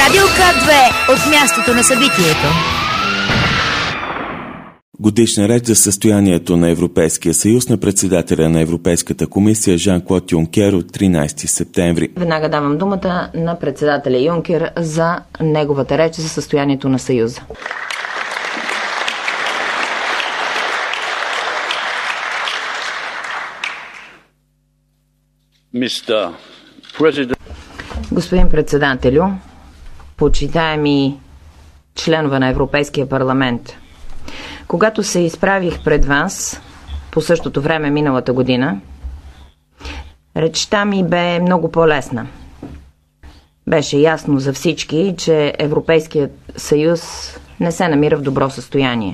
Радио К2 от мястото на събитието. Годишна реч за състоянието на Европейския съюз на председателя на Европейската комисия Жан-Клод Юнкер от 13 септември. Веднага давам думата на председателя Юнкер за неговата реч за състоянието на съюза. Господин председателю, почитаеми членове на Европейския парламент, когато се изправих пред вас по същото време миналата година, речта ми бе много по-лесна. Беше ясно за всички, че Европейският съюз не се намира в добро състояние.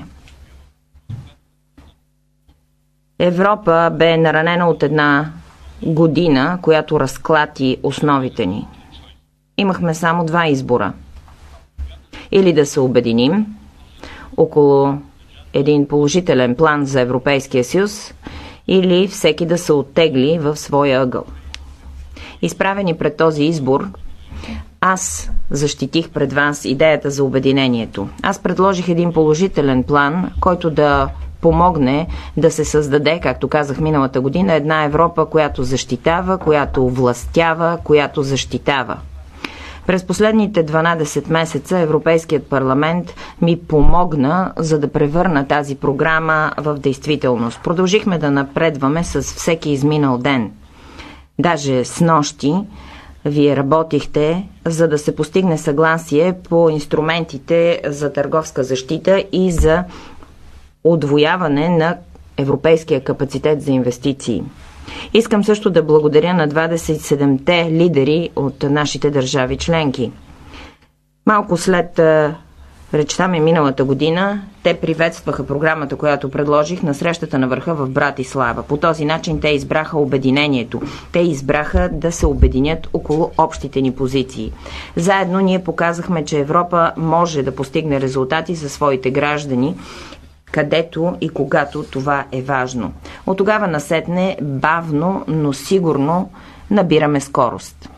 Европа бе наранена от една година, която разклати основите ни. Имахме само два избора. Или да се обединим около един положителен план за Европейския съюз, или всеки да се оттегли в своя ъгъл. Изправени пред този избор, аз защитих пред вас идеята за обединението. Аз предложих един положителен план, който да помогне да се създаде, както казах миналата година, една Европа, която защитава, която властява, която защитава. През последните 12 месеца Европейският парламент ми помогна, за да превърна тази програма в действителност. Продължихме да напредваме с всеки изминал ден. Даже снощи вие работихте, за да се постигне съгласие по инструментите за търговска защита и за удвояване на европейския капацитет за инвестиции. Искам също да благодаря на 27-те лидери от нашите държави членки. Малко след речта ми миналата година, те приветстваха програмата, която предложих на срещата на върха в Братислава. По този начин те избраха обединението. Те избраха да се обединят около общите ни позиции. Заедно ние показахме, че Европа може да постигне резултати за своите граждани, където и когато това е важно. От тогава насетне бавно, но сигурно набираме скорост.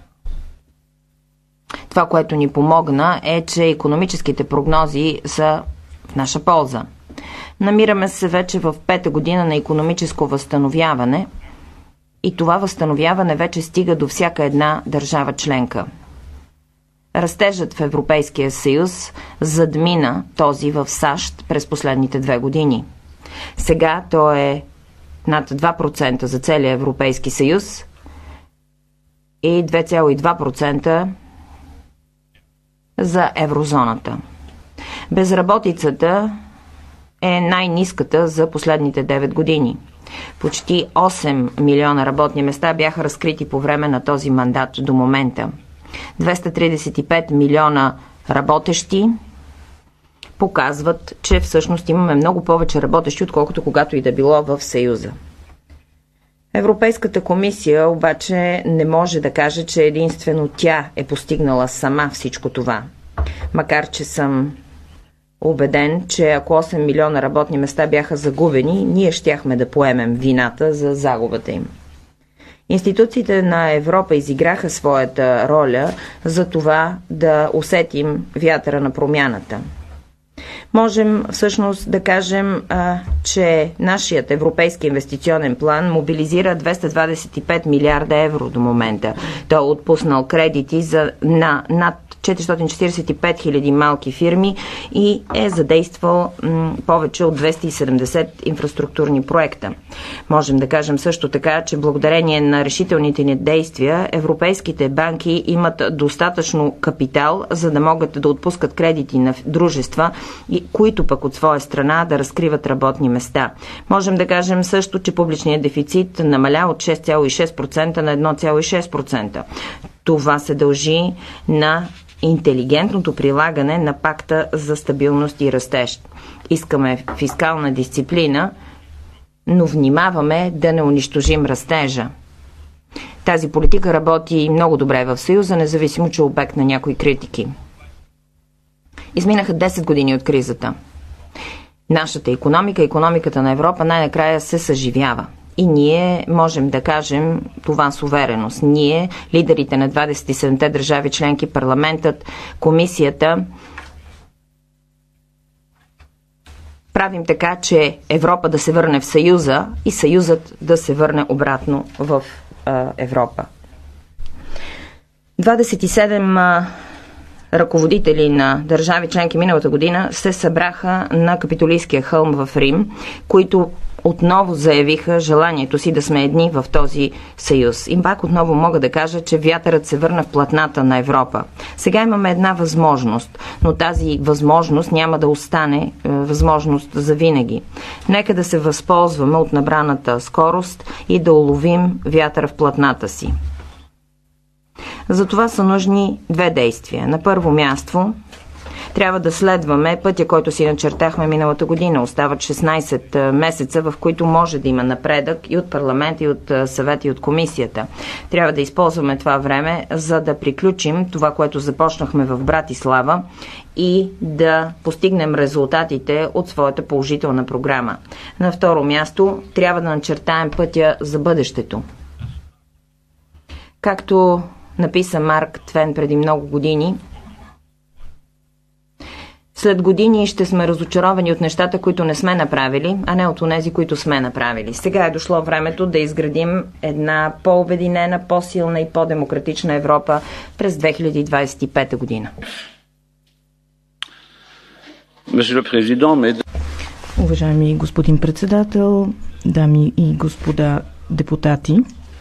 Това, което ни помогна, е, че икономическите прогнози са в наша полза. Намираме се вече в 5-та година на икономическо възстановяване и това възстановяване вече стига до всяка една държава членка. Растежът в Европейския съюз задмина този в САЩ през последните 2 години. Сега то е над 2% за целия Европейски съюз и 2,2% за еврозоната. Безработицата е най-ниската за последните 9 години. Почти 8 милиона работни места бяха разкрити по време на този мандат до момента. 235 милиона работещи показват, че всъщност имаме много повече работещи, отколкото когато и да било в Съюза. Европейската комисия обаче не може да каже, че единствено тя е постигнала сама всичко това. Макар че съм убеден, че ако 8 милиона работни места бяха загубени, ние щяхме да поемем вината за загубата им. Институциите на Европа изиграха своята роля за това да усетим вятъра на промяната. Можем всъщност да кажем, че нашият европейски инвестиционен план мобилизира 225 милиарда евро до момента. Той е отпуснал кредити на над 445 хиляди малки фирми и е задействал повече от 270 инфраструктурни проекта. Можем да кажем също така, че благодарение на решителните ни действия, европейските банки имат достатъчно капитал, за да могат да отпускат кредити на дружества, които пък от своя страна да разкриват работни места. Можем да кажем също, че публичният дефицит намаля от 6,6% на 1,6%. Това се дължи на интелигентното прилагане на пакта за стабилност и растеж. Искаме фискална дисциплина, но внимаваме да не унищожим растежа. Тази политика работи много добре в Съюза, независимо, че е обект на някои критики. Изминаха 10 години от кризата. Нашата икономика, икономиката на Европа най-накрая се съживява. И ние можем да кажем това с увереност. Ние, лидерите на 27-те държави членки, парламентът, комисията, правим така, че Европа да се върне в Съюза и Съюзът да се върне обратно в Европа. 27 ръководители на държави членки миналата година се събраха на Капитолийския хълм в Рим, които отново заявиха желанието си да сме едни в този съюз. И пак отново мога да кажа, че вятърът се върна в платната на Европа. Сега имаме една възможност, но тази възможност няма да остане възможност за винаги. Нека да се възползваме от набраната скорост и да уловим вятъра в платната си. За това са нужни две действия. На първо място трябва да следваме пътя, който си начертахме миналата година. Остават 16 месеца, в които може да има напредък и от парламента, и от съвета, и от комисията. Трябва да използваме това време, за да приключим това, което започнахме в Братислава и да постигнем резултатите от своята положителна програма. На второ място трябва да начертаем пътя за бъдещето. Както написа Марк Твен преди много години, след години ще сме разочаровани от нещата, които не сме направили, а не от онези, които сме направили. Сега е дошло времето да изградим една по-обединена, по-силна и по-демократична Европа през 2025 година. Уважаеми господин председател, дами и господа депутати,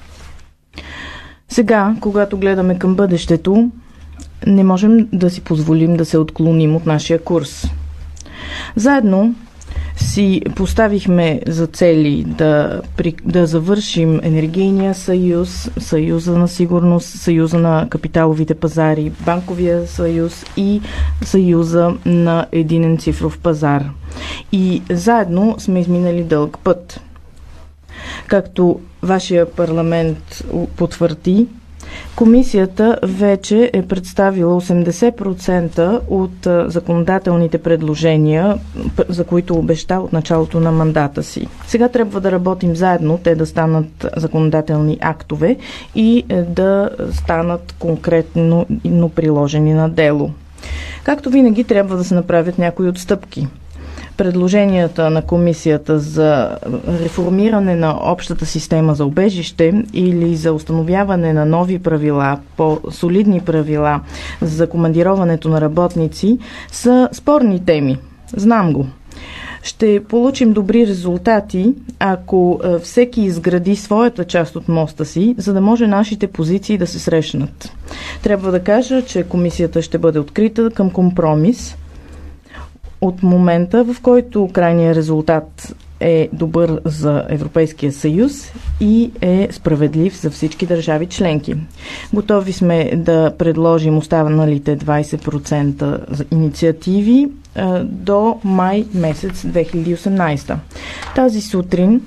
сега, когато гледаме към бъдещето, не можем да си позволим да се отклоним от нашия курс. Заедно си поставихме за цели да завършим енергийния съюз, съюза на сигурност, съюза на капиталовите пазари, банковия съюз и съюза на единен цифров пазар. И заедно сме изминали дълъг път. Както вашия парламент потвърди, комисията вече е представила 80% от законодателните предложения, за които обеща от началото на мандата си. Сега трябва да работим заедно, те да станат законодателни актове и да станат конкретно приложени на дело. Както винаги, трябва да се направят някои отстъпки. Предложенията на комисията за реформиране на общата система за убежище или за установяване на нови правила, по-солидни правила за командироването на работници са спорни теми. Знам го. Ще получим добри резултати, ако всеки изгради своята част от моста си, за да може нашите позиции да се срещнат. Трябва да кажа, че комисията ще бъде открита към компромис от момента, в който крайният резултат е добър за Европейския съюз и е справедлив за всички държави членки. Готови сме да предложим останалите 20% за инициативи до май месец 2018. Тази сутрин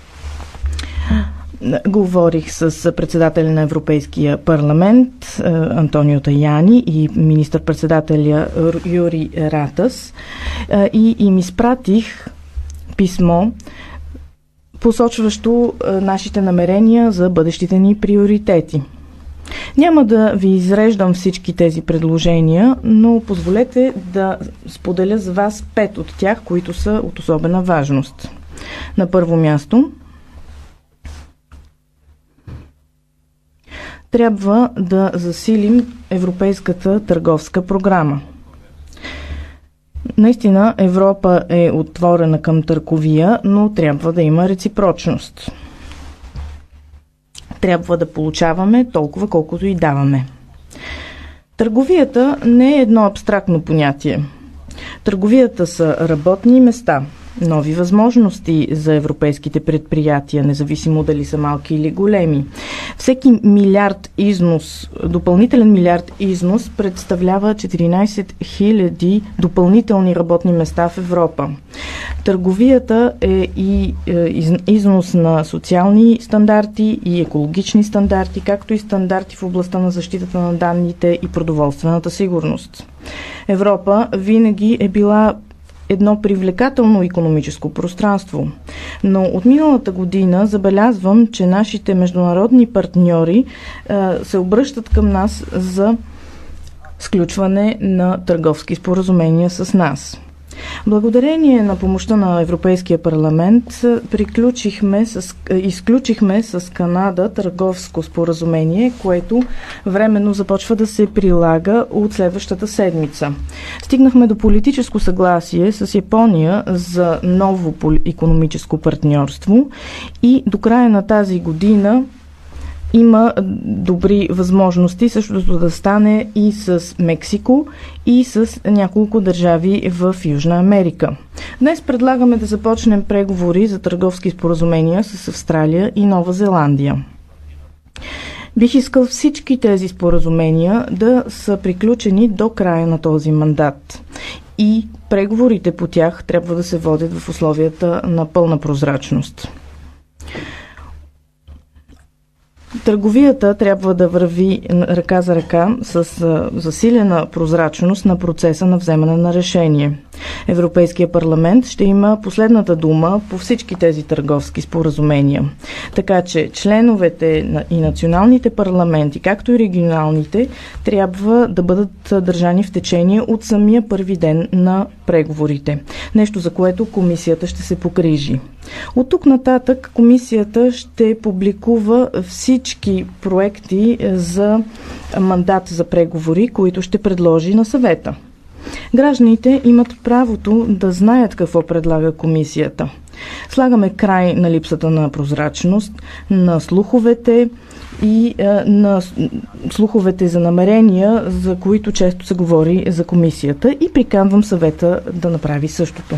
говорих с председателя на Европейския парламент Антонио Таяни и министър-председателя Юри Ратас и им изпратих писмо, посочващо нашите намерения за бъдещите ни приоритети. Няма да ви изреждам всички тези предложения, но позволете да споделя с вас 5 от тях, които са от особена важност. На първо място, трябва да засилим Европейската търговска програма. Наистина Европа е отворена към търговия, но трябва да има реципрочност. Трябва да получаваме толкова, колкото и даваме. Търговията не е едно абстрактно понятие. Търговията са работни места, нови възможности за европейските предприятия, независимо дали са малки или големи. Всеки милиард износ, допълнителен милиард износ представлява 14 000 допълнителни работни места в Европа. Търговията е и износ на социални стандарти и екологични стандарти, както и стандарти в областта на защитата на данните и продоволствената сигурност. Европа винаги е била едно привлекателно икономическо пространство. Но от миналата година забелязвам, че нашите международни партньори се обръщат към нас за сключване на търговски споразумения с нас. Благодарение на помощта на Европейския парламент изключихме с Канада търговско споразумение, което временно започва да се прилага от следващата седмица. Стигнахме до политическо съгласие с Япония за ново икономическо партньорство и до края на тази година има добри възможности същото да стане и с Мексико и с няколко държави в Южна Америка. Днес предлагаме да започнем преговори за търговски споразумения с Австралия и Нова Зеландия. Бих искал всички тези споразумения да са приключени до края на този мандат. И преговорите по тях трябва да се водят в условията на пълна прозрачност. Търговията трябва да върви ръка за ръка с засилена прозрачност на процеса на вземане на решение. Европейския парламент ще има последната дума по всички тези търговски споразумения. Така че членовете и националните парламенти, както и регионалните, трябва да бъдат държани в течение от самия първи ден на преговорите. Нещо, за което комисията ще се погрижи. От тук нататък комисията ще публикува всички проекти за мандат за преговори, които ще предложи на съвета. Гражданите имат правото да знаят какво предлага комисията. Слагаме край на липсата на прозрачност, на слуховете и на слуховете за намерения, за които често се говори за комисията, и приканвам съвета да направи същото.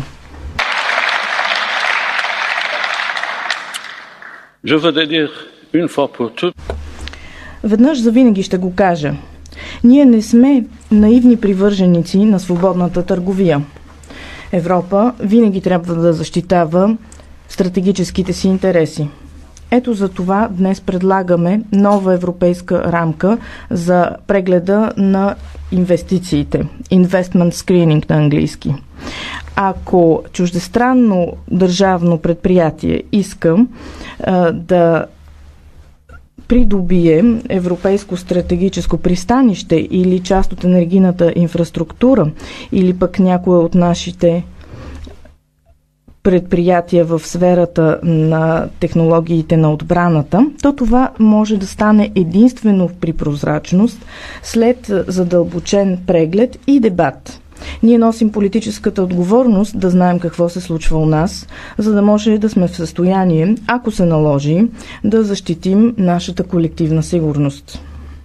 Веднъж завинаги ще го кажа. Ние не сме наивни привърженици на свободната търговия. Европа винаги трябва да защитава стратегическите си интереси. Ето за това днес предлагаме нова европейска рамка за прегледа на инвестициите. Investment Screening на английски. Ако чуждестранно държавно предприятие иска да придобие европейско стратегическо пристанище или част от енергийната инфраструктура, или пък някоя от нашите предприятия в сферата на технологиите на отбраната, то това може да стане единствено при прозрачност, след задълбочен преглед и дебат. Ние носим политическата отговорност да знаем какво се случва у нас, за да може да сме в състояние, ако се наложи, да защитим нашата колективна сигурност.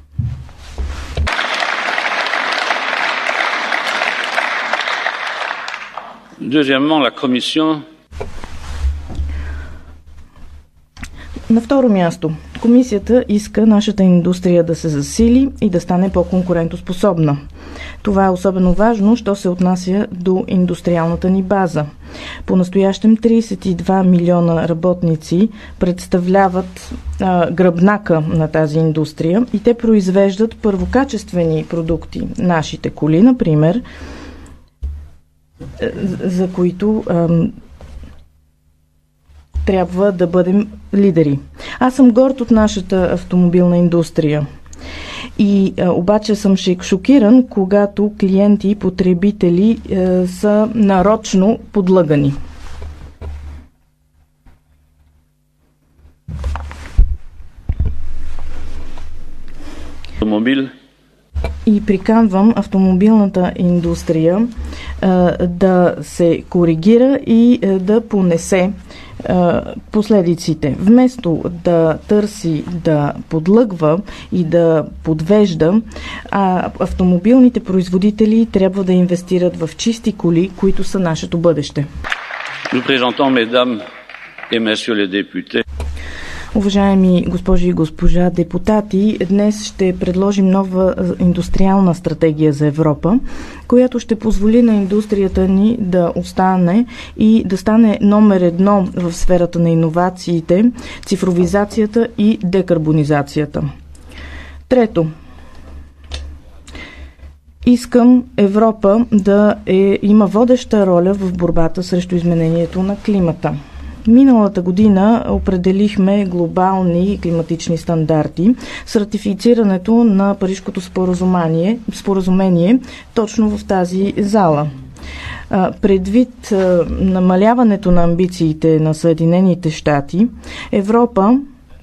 На второ място, комисията иска нашата индустрия да се засили и да стане по-конкурентоспособна. Това е особено важно, що се отнася до индустриалната ни база. По-настоящем 32 милиона работници представляват гръбнака на тази индустрия и те произвеждат първокачествени продукти. Нашите коли, например, за които трябва да бъдем лидери. Аз съм горд от нашата автомобилна индустрия. И обаче съм шокиран, когато клиенти и потребители са нарочно подлъгани. И приканвам автомобилната индустрия да се коригира и да понесе последиците. Вместо да търси да подлъгва и да подвежда, автомобилните производители трябва да инвестират в чисти коли, които са нашето бъдеще. Уважаеми госпожи и госпожа депутати, днес ще предложим нова индустриална стратегия за Европа, която ще позволи на индустрията ни да остане и да стане номер едно в сферата на иновациите, цифровизацията и декарбонизацията. Трето, искам Европа да има водеща роля в борбата срещу изменението на климата. Миналата година определихме глобални климатични стандарти с ратифицирането на Парижкото споразумение точно в тази зала. Предвид намаляването на амбициите на Съединените щати, Европа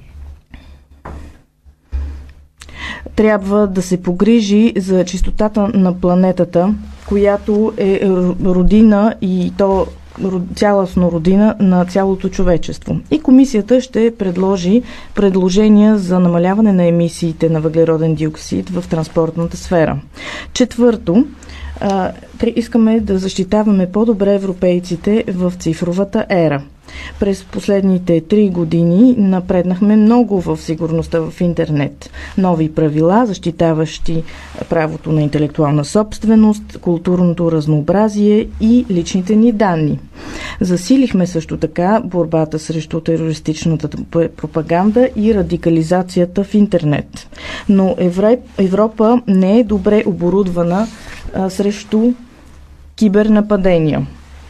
трябва да се погрижи за чистотата на планетата, която е родина и то цялостно родина на цялото човечество. И комисията ще предложи предложения за намаляване на емисиите на въглероден диоксид в транспортната сфера. Четвърто, искаме да защитаваме по-добре европейците в цифровата ера. През последните 3 години напреднахме много в сигурността в интернет. Нови правила, защитаващи правото на интелектуална собственост, културното разнообразие и личните ни данни. Засилихме също така борбата срещу терористичната пропаганда и радикализацията в интернет. Но Европа не е добре оборудвана срещу кибернападения.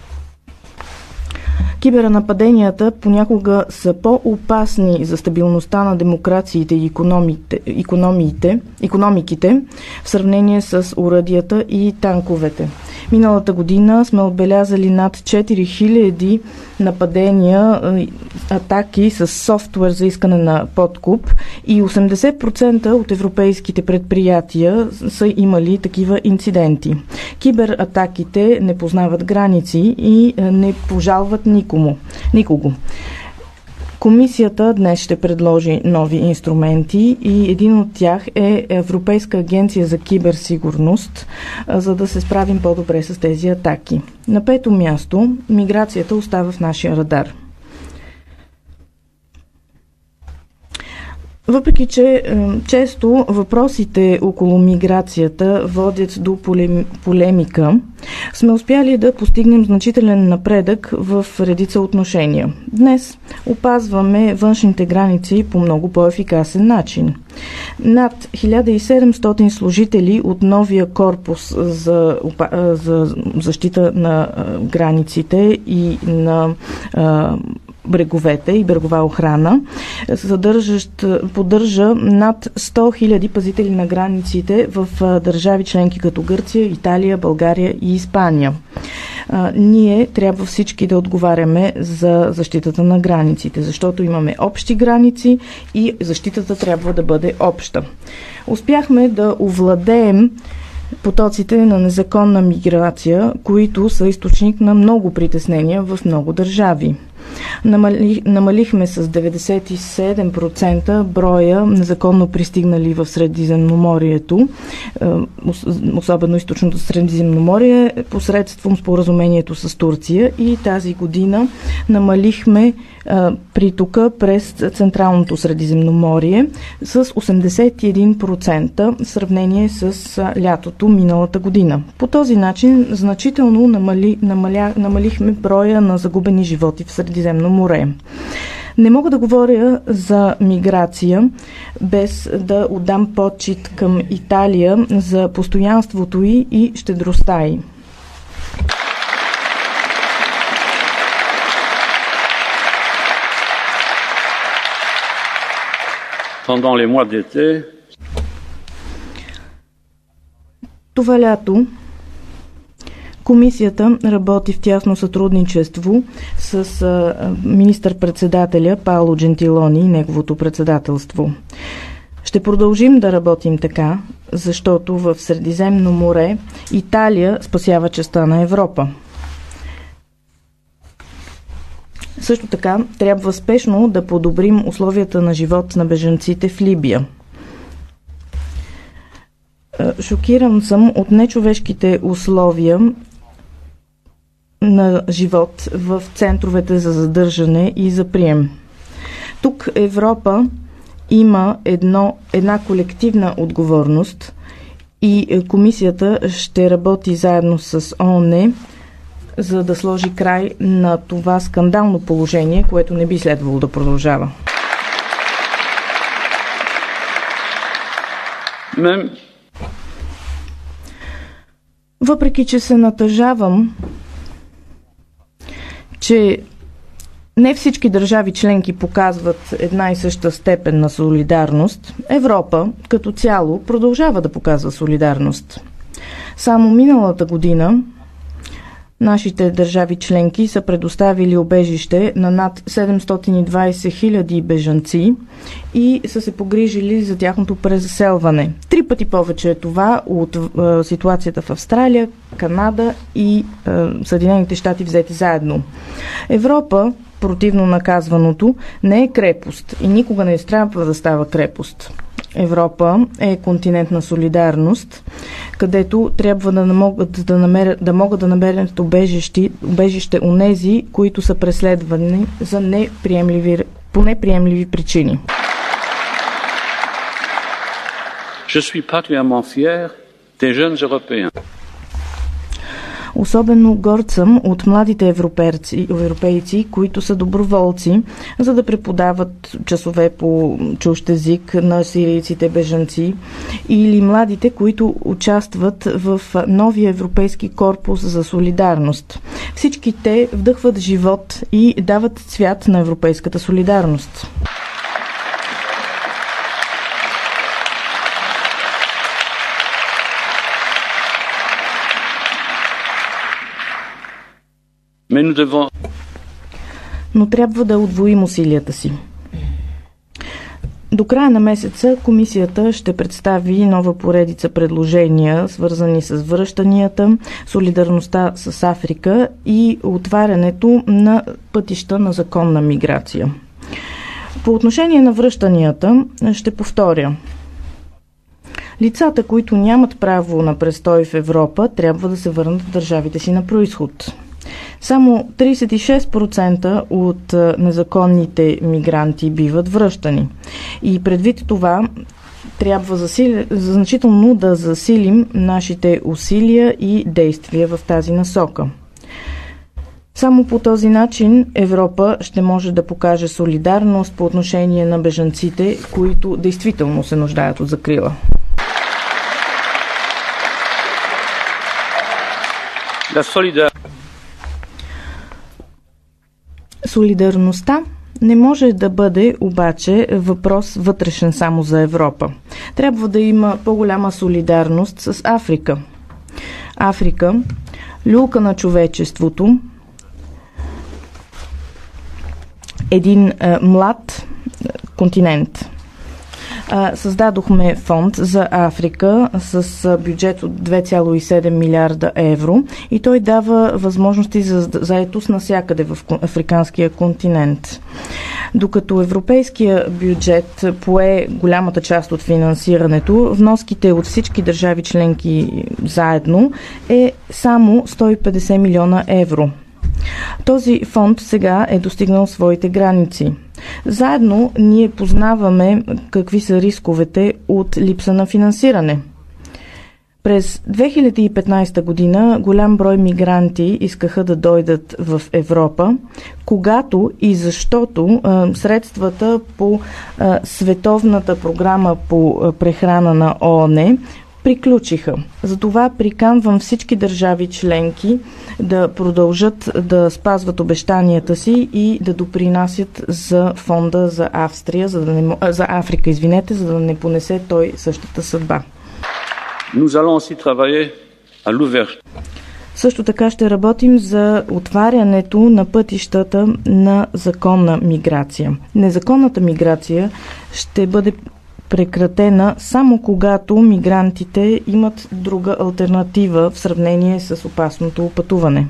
Кибернападенията понякога са по-опасни за стабилността на демокрациите и икономиките в сравнение с оръдията и танковете. Миналата година сме отбелязали над 4000 нападения, атаки с софтуер за искане на подкуп и 80% от европейските предприятия са имали такива инциденти. Кибератаките не познават граници и не пожалват никого. Комисията днес ще предложи нови инструменти и един от тях е Европейска агенция за киберсигурност, за да се справим по-добре с тези атаки. На 5-то място, миграцията остава в нашия радар. Въпреки че често въпросите около миграцията водят до полемика, сме успяли да постигнем значителен напредък в редица отношения. Днес опазваме външните граници по много по-ефикасен начин. Над 1700 служители от новия корпус за защита на границите и на бреговете и брегова охрана, поддържа над 100 000 пазители на границите в държави членки като Гърция, Италия, България и Испания. Ние трябва всички да отговаряме за защитата на границите, защото имаме общи граници и защитата трябва да бъде обща. Успяхме да овладеем потоците на незаконна миграция, които са източник на много притеснения в много държави. Намалихме с 97% броя незаконно пристигнали в Средиземноморието, особено източното Средиземноморие, посредством споразумението с Турция, и тази година намалихме притока през Централното Средиземноморие с 81% в сравнение с лятото миналата година. По този начин значително намалихме броя на загубени животи в Средиземно море. Не мога да говоря за миграция без да отдам почит към Италия за постоянството й и щедростта й. Pendant les mois d'été, това лято комисията работи в тясно сътрудничество с министър-председателя Паоло Джентилони и неговото председателство. Ще продължим да работим така, защото в Средиземно море Италия спасява честта на Европа. Също така трябва спешно да подобрим условията на живот на бежанците в Либия. Шокиран съм от нечовешките условия на живот в центровете за задържане и за прием. Тук Европа има една колективна отговорност и комисията ще работи заедно с ООН, за да сложи край на това скандално положение, което не би следвало да продължава. Въпреки че се натъжавам, че не всички държави членки показват една и съща степен на солидарност, Европа като цяло продължава да показва солидарност. Само миналата година нашите държави членки са предоставили убежище на над 720 хиляди бежанци и са се погрижили за тяхното презаселване. 3 пъти повече е това от ситуацията в Австралия, Канада и Съединените щати взети заедно. Европа, противно наказваното, не е крепост и никога не трябва да става крепост. Европа е континент на солидарност, където трябва да могат да намерят убежище онези, които са преследвани по неприемливи причини. Je suis particulièrement fier des jeunes Européens. Особено горд съм от младите европейци, които са доброволци, за да преподават часове по чужд език на сирийците бежанци, или младите, които участват в новия европейски корпус за солидарност. Всички те вдъхват живот и дават цвят на европейската солидарност. Но трябва да удвоим усилията си. До края на месеца комисията ще представи нова поредица предложения, свързани с връщанията, солидарността с Африка и отварянето на пътища на законна миграция. По отношение на връщанията ще повторя. Лицата, които нямат право на престой в Европа, трябва да се върнат в държавите си на произход. Само 36% от незаконните мигранти биват връщани. И предвид това, трябва значително да засилим нашите усилия и действия в тази насока. Само по този начин Европа ще може да покаже солидарност по отношение на бежанците, които действително се нуждаят от закрила. Солидарността не може да бъде обаче въпрос вътрешен само за Европа. Трябва да има по-голяма солидарност с Африка. Африка, люлка на човечеството, един млад континент. Създадохме фонд за Африка с бюджет от 2,7 милиарда евро и той дава възможности за заетост навсякъде в африканския континент. Докато европейския бюджет пое голямата част от финансирането, вноските от всички държави членки заедно е само 150 милиона евро. Този фонд сега е достигнал своите граници. Заедно ние познаваме какви са рисковете от липса на финансиране. През 2015 година голям брой мигранти искаха да дойдат в Европа, когато и защото средствата по Световната програма по прехрана на ООН приключиха. Затова приканвам всички държави членки да продължат да спазват обещанията си и да допринасят за фонда за Африка, за да не понесе той същата съдба. Също така ще работим за отварянето на пътищата на законна миграция. Незаконната миграция ще бъде прекратена само когато мигрантите имат друга алтернатива в сравнение с опасното пътуване.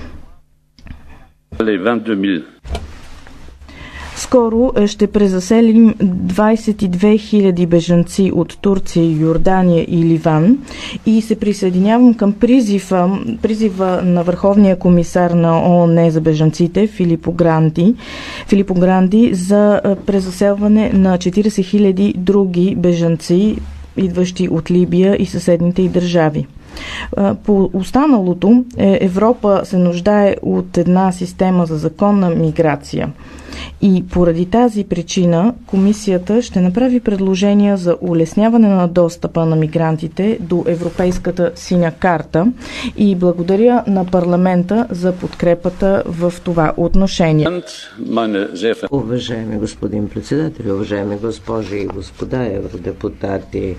Скоро ще презаселим 22 000 бежанци от Турция, Йордания и Ливан и се присъединявам към призива на Върховния комисар на ООН за бежанците Филипо Гранди за презаселване на 40 000 други бежанци, идващи от Либия и съседните й държави. По останалото, Европа се нуждае от една система за законна миграция. И поради тази причина комисията ще направи предложения за улесняване на достъпа на мигрантите до Европейската синя карта и благодаря на парламента за подкрепата в това отношение. Уважаеми господин председател, уважаеми госпожи и господа евродепутати,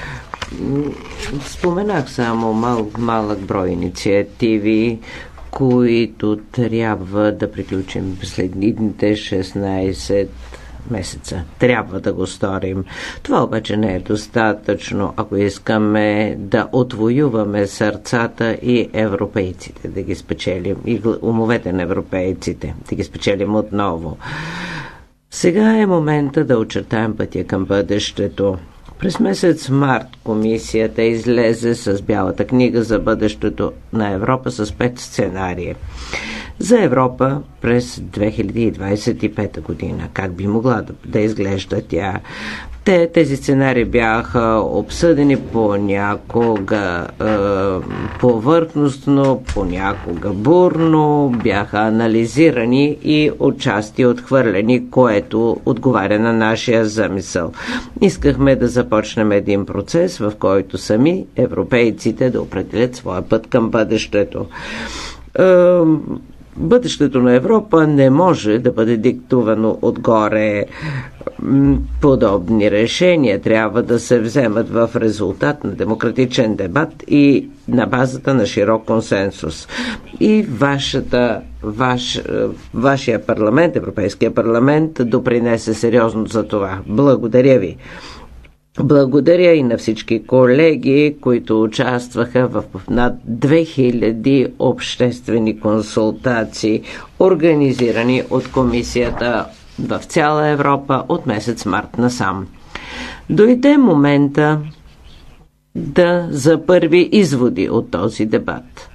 споменах само малък брой инициативи, които трябва да приключим последните 16 месеца. Трябва да го сторим. Това обаче не е достатъчно, ако искаме да отвоюваме сърцата и европейците, да ги спечелим, и умовете на европейците, да ги спечелим отново. Сега е момента да очертаем пътя към бъдещето. През месец март комисията излезе с Бялата книга за бъдещето на Европа с 5 сценария. За Европа през 2025 година. Как би могла да изглежда тя? Тези сценарии бяха обсъдени понякога повърхностно, понякога бурно, бяха анализирани и отчасти отхвърлени, което отговаря на нашия замисъл. Искахме да започнем един процес, в който сами европейците да определят своя път към бъдещето. Бъдещето на Европа не може да бъде диктувано отгоре. Подобни решения трябва да се вземат в резултат на демократичен дебат и на базата на широк консенсус. И вашия парламент, Европейския парламент, допринесе сериозно за това. Благодаря ви. Благодаря и на всички колеги, които участваха в над 2000 обществени консултации, организирани от комисията в цяла Европа от месец март насам. Дойде момента за първи изводи от този дебат.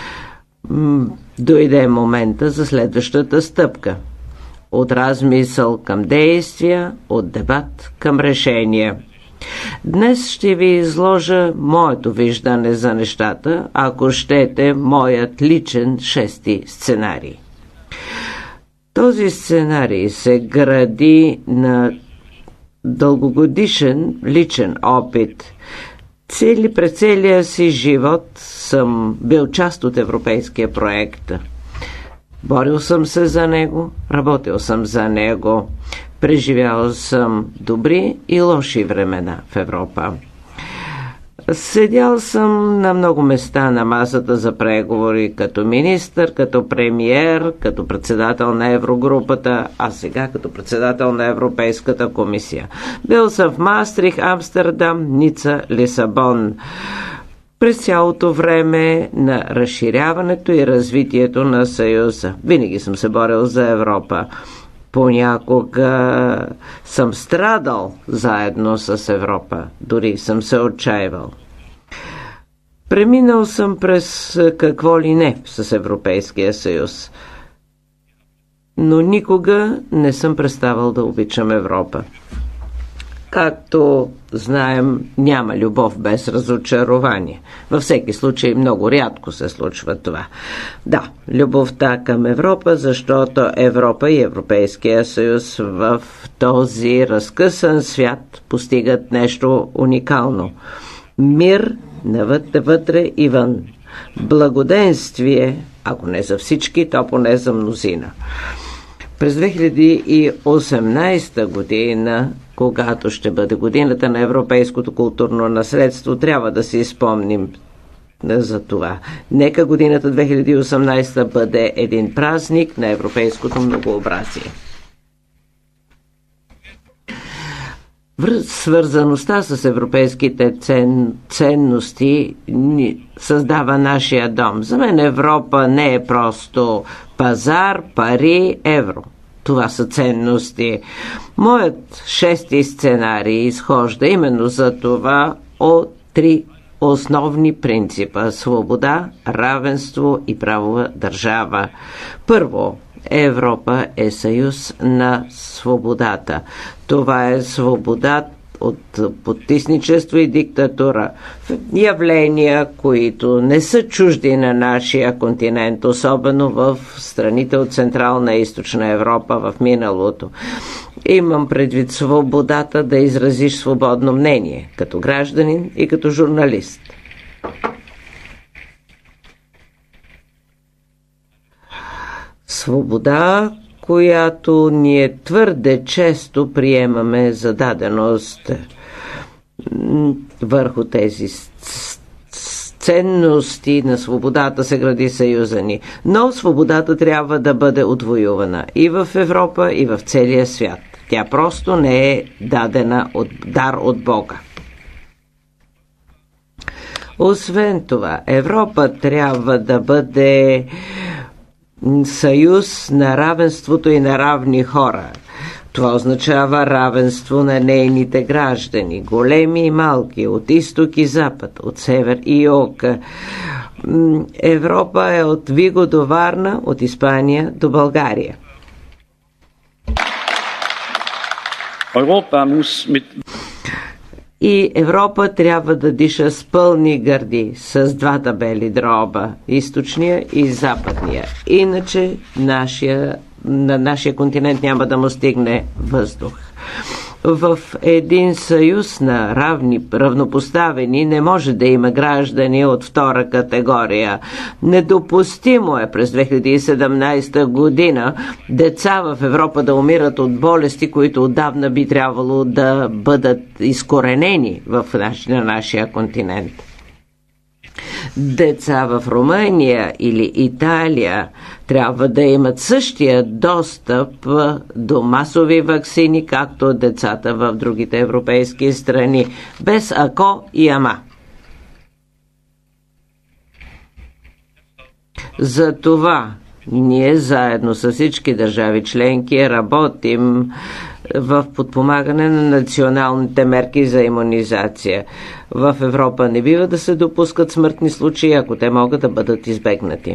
Дойде момента за следващата стъпка. От размисъл към действия, от дебат към решение. Днес ще ви изложа моето виждане за нещата, ако щете моят личен 6-ти сценарий. Този сценарий се гради на дългогодишен личен опит. През целия си живот съм бил част от европейския проект. Борил съм се за него, работил съм за него. Преживял съм добри и лоши времена в Европа. Седял съм на много места на масата за преговори, като министър, като премиер, като председател на Еврогрупата, а сега като председател на Европейската комисия. Бил съм в Маастрихт, Амстердам, Ница, Лисабон. През цялото време на разширяването и развитието на Съюза. Винаги съм се борил за Европа. Понякога съм страдал заедно с Европа. Дори съм се отчаивал. Преминал съм през какво ли не с Европейския съюз. Но никога не съм преставал да обичам Европа. Както знаем, няма любов без разочарование. Във всеки случай много рядко се случва това. Да, любовта към Европа, защото Европа и Европейския съюз в този разкъсан свят постигат нещо уникално. Мир навътре и вън. Благоденствие, ако не за всички, то поне за мнозина. През 2018 година, когато ще бъде годината на европейското културно наследство, трябва да си спомним за това. Нека годината 2018 бъде един празник на европейското многообразие. Свързаността с европейските ценности създава нашия дом. За мен Европа не е просто пазар, пари, евро. Това са ценности. Моят 6-ти сценарий изхожда именно за това от 3 основни принципа: свобода, равенство и правова държава. Първо, Европа е съюз на свободата. Това е свобода от потисничество и диктатура. Явления, които не са чужди на нашия континент, особено в страните от Централна и Източна Европа в миналото. Имам предвид свободата да изразиш свободно мнение, като гражданин и като журналист. Свобода, която ние твърде често приемаме за даденост. Върху тези ценности на свободата се гради съюза ни. Но свободата трябва да бъде отвоювана и в Европа, и в целия свят. Тя просто не е дадена дар от Бога. Освен това, Европа трябва да бъде съюз на равенството и на равни хора. Това означава равенство на нейните граждани, големи и малки, от изток и запад, от север и юг. Европа е от Виго до Варна, от Испания до България. И Европа трябва да диша с пълни гърди, с двата бели дроба, източния и западния. Иначе на нашия континент няма да му стигне въздух. В един съюз на равнопоставени не може да има граждани от втора категория. Недопустимо е през 2017 година деца в Европа да умират от болести, които отдавна би трябвало да бъдат изкоренени на нашия континент. Деца в Румъния или Италия трябва да имат същия достъп до масови ваксини, както децата в другите европейски страни, без ако и ама. За това ние заедно с всички държави членки работим в подпомагане на националните мерки за имунизация. В Европа не бива да се допускат смъртни случаи, ако те могат да бъдат избегнати.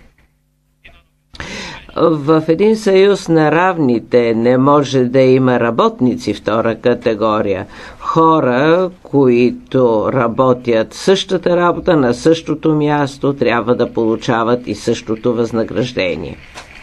В един съюз на равните не може да има работници втора категория. Хора, които работят същата работа на същото място, трябва да получават и същото възнаграждение.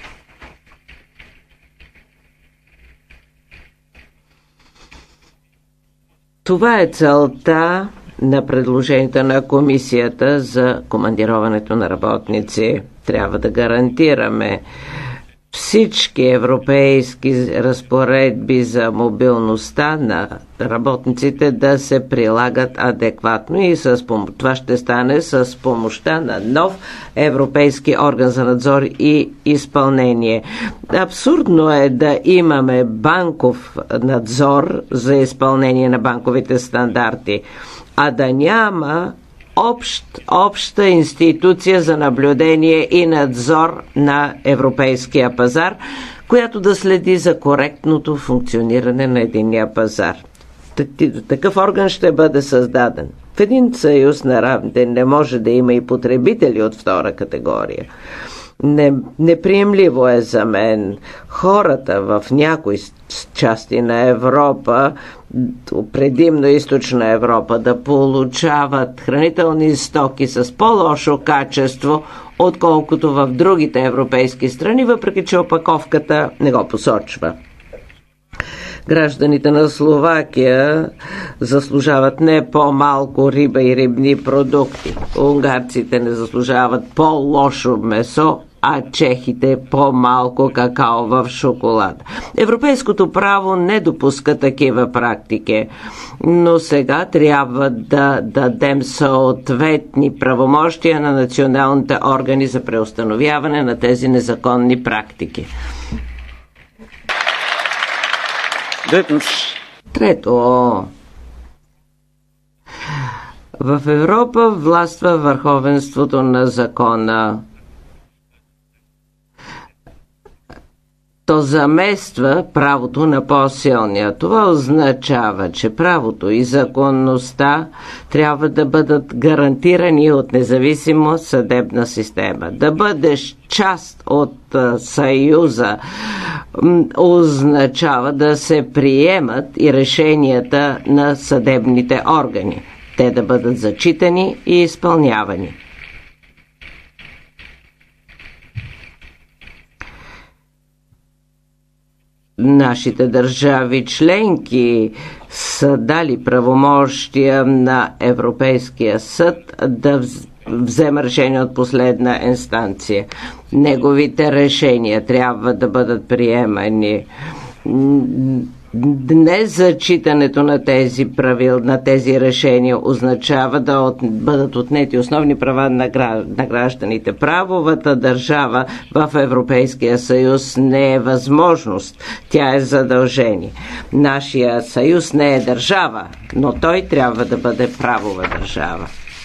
Това е целта на предложението на комисията за командироването на работници. Трябва да гарантираме всички европейски разпоредби за мобилността на работниците да се прилагат адекватно и това ще стане с помощта на нов европейски орган за надзор и изпълнение. Абсурдно е да имаме банков надзор за изпълнение на банковите стандарти, а да няма обща институция за наблюдение и надзор на европейския пазар, която да следи за коректното функциониране на единния пазар. Такъв орган ще бъде създаден. В един съюз на равните не може да има и потребители от втора категория. Неприемливо е за мен хората в някои части на Европа, предимно източна Европа, да получават хранителни стоки с по-лошо качество, отколкото в другите европейски страни, въпреки че опаковката не го посочва. Гражданите на Словакия заслужават не по-малко риба и рибни продукти. Унгарците не заслужават по-лошо месо, а чехите по-малко какао в шоколад. Европейското право не допуска такива практики, но сега трябва да дадем съответни правомощия на националните органи за преустановяване на тези незаконни практики. Трето, в Европа властва върховенството на закона. то замества правото на по-силния. Това означава, че правото и законността трябва да бъдат гарантирани от независима съдебна система. Да бъдеш част от Съюза означава да се приемат и решенията на съдебните органи. Те да бъдат зачитани и изпълнявани. Нашите държави членки са дали правомощия на Европейския съд да взема решение от последна инстанция. Неговите решения трябва да бъдат приемани. Днес зачитането на тези правил, на тези решения означава да бъдат отнети основни права на гражданите. Правовата държава в Европейския съюз не е възможност, тя е задължение. Нашия съюз не е държава, но той трябва да бъде правова държава.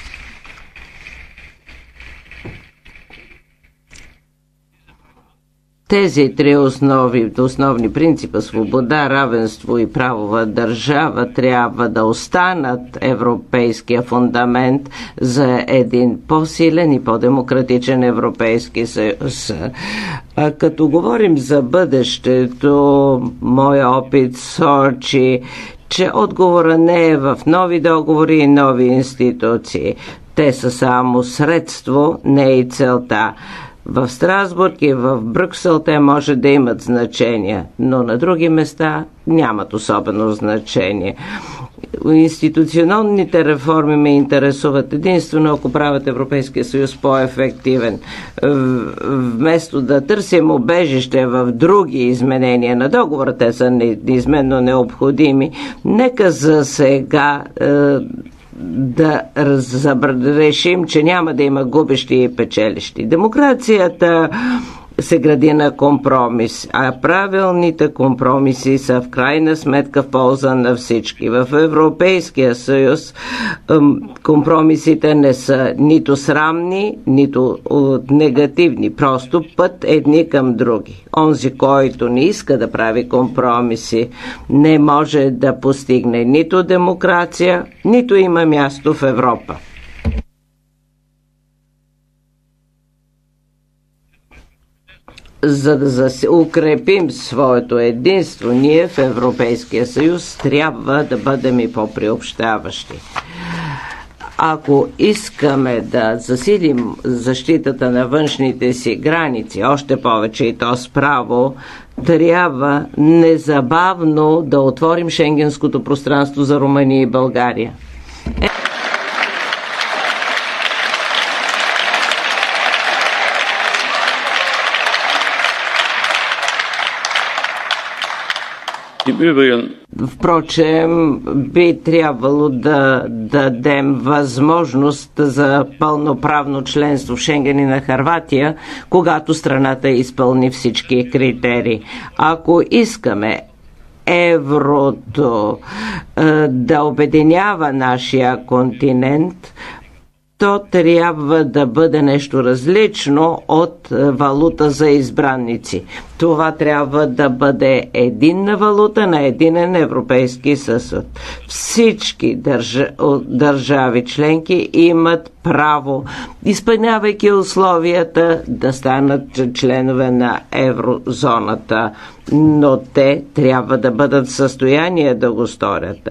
Тези три основни принципа — свобода, равенство и правова държава — трябва да останат европейския фундамент за един по-силен и по-демократичен Европейски съюз. Като говорим за бъдещето, моя опит сочи, че отговора не е в нови договори и нови институции. Те са само средство, не и целта. В Страсбург и в Брюксел те може да имат значение, но на други места нямат особено значение. Институционалните реформи ме интересуват единствено ако правят Европейския съюз по-ефективен. Вместо да търсим убежище в други изменения на договора, те са неизменно необходими, нека за сега да решим, че няма да има губещи и печелищи. Демокрацията се гради на компромис, а правилните компромиси са в крайна сметка в полза на всички. В Европейския съюз компромисите не са нито срамни, нито негативни, просто път едни към други. Онзи, който не иска да прави компромиси, не може да постигне нито демокрация, нито има място в Европа. За да укрепим своето единство, ние в Европейския съюз трябва да бъдем и по-приобщаващи. Ако искаме да засилим защитата на външните си граници, още повече и то справо, трябва незабавно да отворим шенгенското пространство за Румъния и България. Впрочем, би трябвало да дадем възможност за пълноправно членство в Шенген и на Хърватия, когато страната изпълни всички критерии. Ако искаме еврото да обединява нашия континент, то трябва да бъде нещо различно от валута за избранници. Това трябва да бъде единна валута на единен Европейски съюз. Всички държави членки имат право, изпълнявайки условията, да станат членове на еврозоната, но те трябва да бъдат в състояние да го сторят.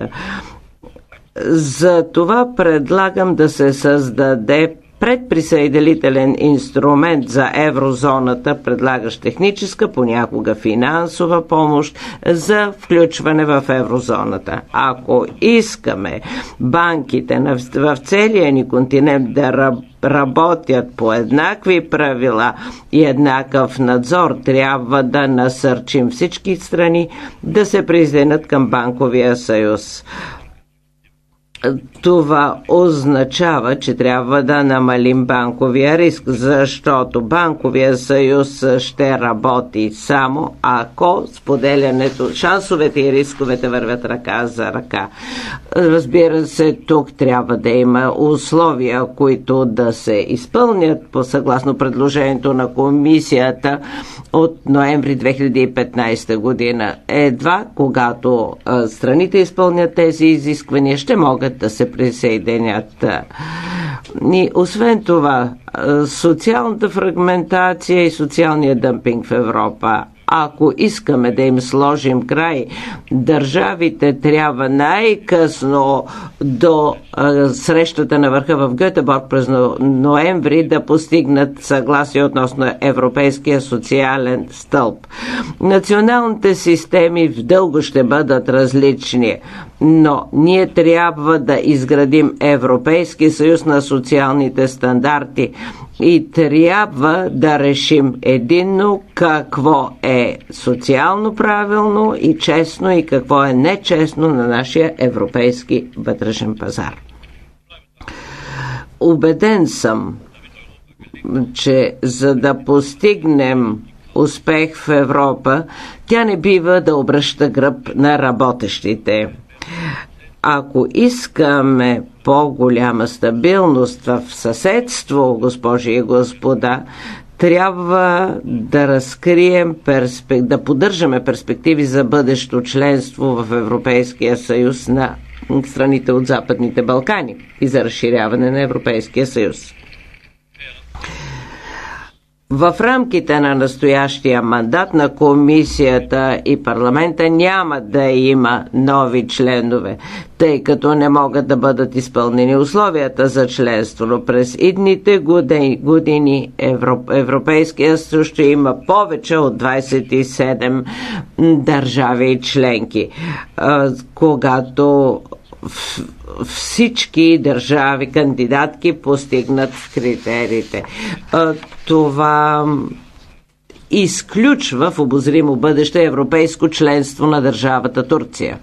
За това предлагам да се създаде предприсъединителен инструмент за еврозоната, предлагащ техническа, понякога финансова помощ за включване в еврозоната. Ако искаме банките в целия ни континент да работят по еднакви правила и еднакъв надзор, трябва да насърчим всички страни да се присъединят към банковия съюз. Това означава, че трябва да намалим банковия риск, защото банковия съюз ще работи само ако споделянето, шансовете и рисковете вървят ръка за ръка. Разбира се, тук трябва да има условия, които да се изпълнят по съгласно предложението на комисията от ноември 2015 година. Едва когато страните изпълнят тези изисквания, ще могат да се присъединят. И освен това, социалната фрагментация и социалния дъмпинг в Европа. Ако искаме да им сложим край, държавите трябва най-късно до срещата на върха в Гьотеборг през ноември да постигнат съгласие относно Европейския социален стълб. Националните системи в дълго ще бъдат различни, но ние трябва да изградим Европейски съюз на социалните стандарти и трябва да решим единно какво е социално правилно и честно и какво е нечестно на нашия европейски вътрешен пазар. Убеден съм, че за да постигнем успех в Европа, тя не бива да обръща гръб на работещите. Ако искаме по-голяма стабилност в съседство, госпожи и господа, трябва да разкрием, да поддържаме перспективи за бъдещо членство в Европейския съюз на страните от Западните Балкани и за разширяване на Европейския съюз. В рамките на настоящия мандат на комисията и парламента няма да има нови членове, тъй като не могат да бъдат изпълнени условията за членство, но през идните години Европейския съюз ще има повече от 27 държави и членки, когато всички държави кандидатки постигнат критериите. Това изключва в обозримо бъдеще европейско членство на държавата Турция.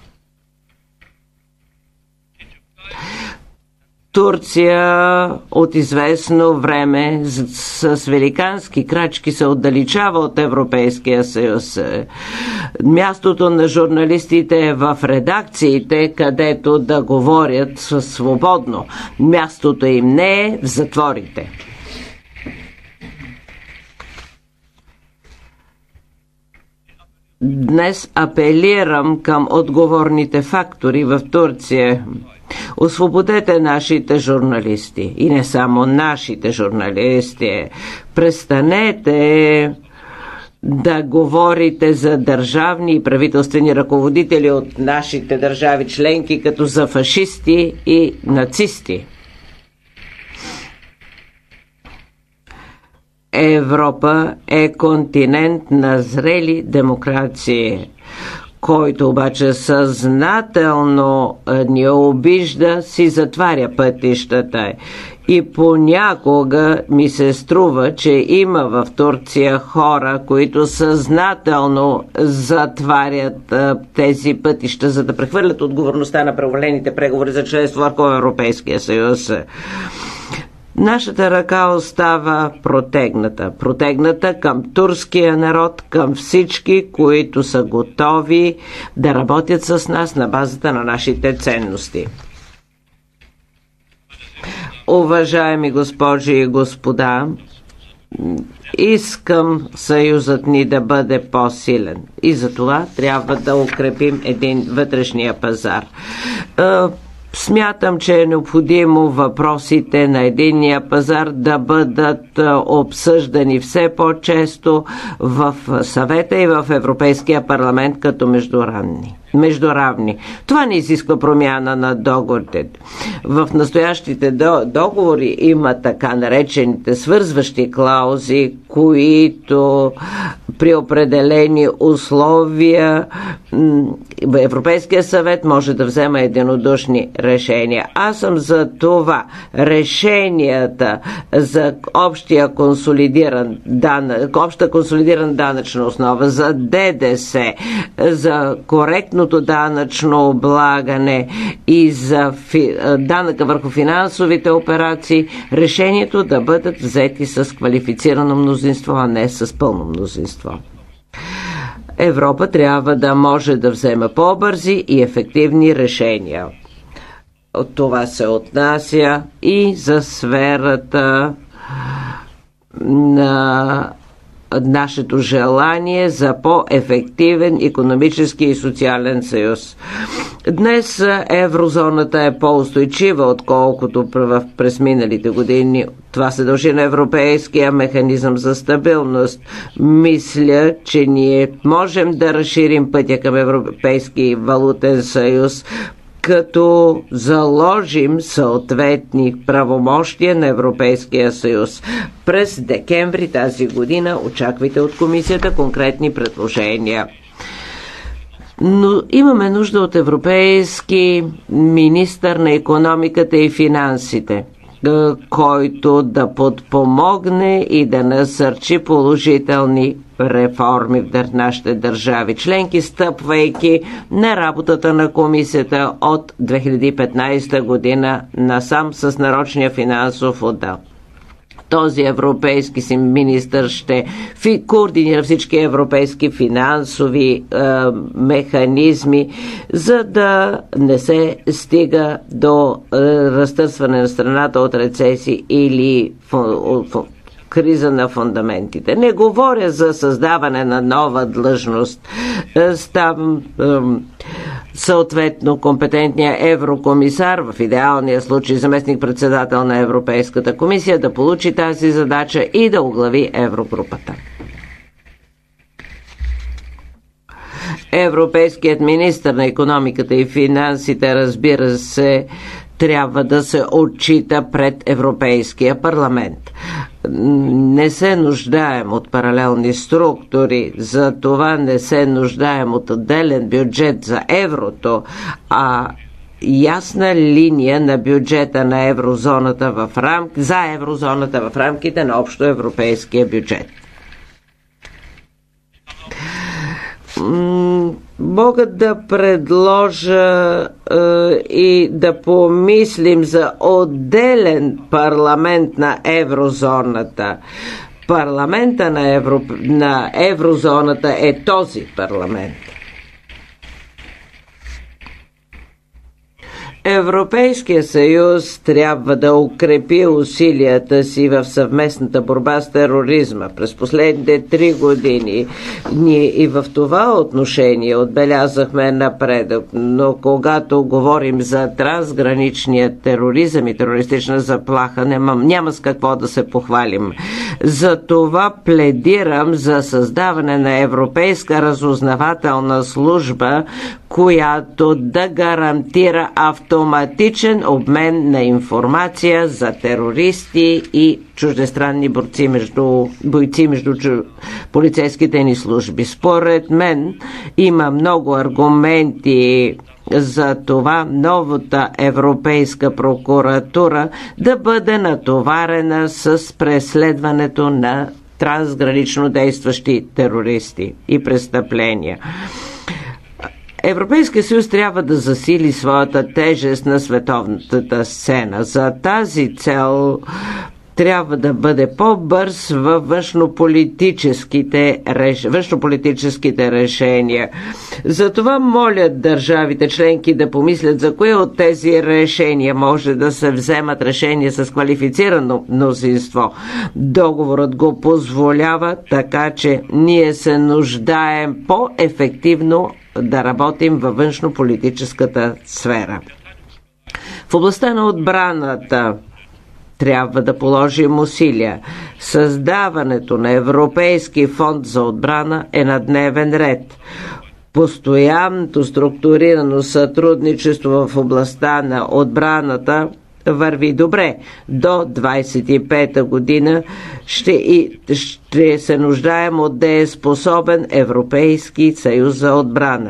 Турция от известно време с великански крачки се отдалечава от Европейския съюз. Мястото на журналистите е в редакциите, където да говорят свободно. Мястото им не е в затворите. Днес апелирам към отговорните фактори в Турция. Освободете нашите журналисти и не само нашите журналисти. Престанете да говорите за държавни и правителствени ръководители от нашите държави членки като за фашисти и нацисти. Европа е континент на зрели демокрации, който обаче съзнателно ни обижда, си затваря пътищата. И понякога ми се струва, че има в Турция хора, които съзнателно затварят тези пътища, за да прехвърлят отговорността на провалените преговори за членство върху Европейския съюз. Нашата ръка остава протегната към турския народ, към всички, които са готови да работят с нас на базата на нашите ценности. Уважаеми госпожи и господа, искам съюзът ни да бъде по-силен и за това трябва да укрепим един вътрешния пазар. Смятам, че е необходимо въпросите на единния пазар да бъдат обсъждани все по-често в съвета и в Европейския парламент като междуравни. Това не изисква промяна на договорите. В настоящите договори има така наречените свързващи клаузи, които при определени условия Европейския съвет може да взема единодушни решения. Аз съм за това решенията за общата консолидирана данъчна основа, за ДДС, за коректното справедливото данъчно облагане и за данъка върху финансовите операции, решението да бъдат взети с квалифицирано мнозинство, а не с пълно мнозинство. Европа трябва да може да взема по-бързи и ефективни решения. От това се отнася и за сферата на нашето желание за по-ефективен икономически и социален съюз. Днес еврозоната е по-устойчива, отколкото през миналите години. Това се дължи на Европейския механизъм за стабилност. Мисля, че ние можем да разширим пътя към Европейски валутен съюз, като заложим съответни правомощия на Европейския съюз. През декември тази година очаквайте от комисията конкретни предложения. Но имаме нужда от европейски министър на икономиката и финансите, който да подпомогне и да насърчи положителни реформи в нашите държави членки, стъпвайки на работата на комисията от 2015 година насам с нарочния финансов отдел. Този европейски си министър ще координира всички европейски финансови механизми, за да не се стига до разтърсване на страната от рецесии или криза на фундаментите. Не говоря за създаване на нова длъжност. Ставам съответно компетентния еврокомисар, в идеалния случай заместник-председател на Европейската комисия, да получи тази задача и да оглави еврогрупата. Европейският министър на икономиката и финансите, разбира се, трябва да се отчита пред Европейския парламент. Не се нуждаем от паралелни структури, за това не се нуждаем от отделен бюджет за еврото, а ясна линия на бюджета на еврозоната за еврозоната в рамките на общо европейския бюджет. Мога да предложа и да помислим за отделен парламент на еврозоната. Парламента на еврозоната е този парламент. Европейския съюз трябва да укрепи усилията си в съвместната борба с тероризма. През последните 3 години ние и в това отношение отбелязахме напредък, но когато говорим за трансграничния тероризъм и терористична заплаха, няма с какво да се похвалим. За това пледирам за създаване на Европейска разузнавателна служба, която да гарантира автоматичен обмен на информация за терористи и чуждестранни бойци между полицейските ни служби. Според мен има много аргументи за това новата Европейска прокуратура да бъде натоварена с преследването на трансгранично действащи терористи и престъпления. Европейския съюз трябва да засили своята тежест на световната сцена. За тази цел трябва да бъде по-бърз във външнополитическите решения. Затова моля държавите членки да помислят за кои от тези решения може да се вземат решения с квалифицирано мнозинство. Договорът го позволява, така че ние се нуждаем по-ефективно да работим във външнополитическата сфера. В областта на отбраната трябва да положим усилия. Създаването на Европейски фонд за отбрана е на дневен ред. Постоянното структурирано сътрудничество в областта на отбраната върви добре. До 25-та година ще се нуждаем от дееспособен Европейски съюз за отбрана.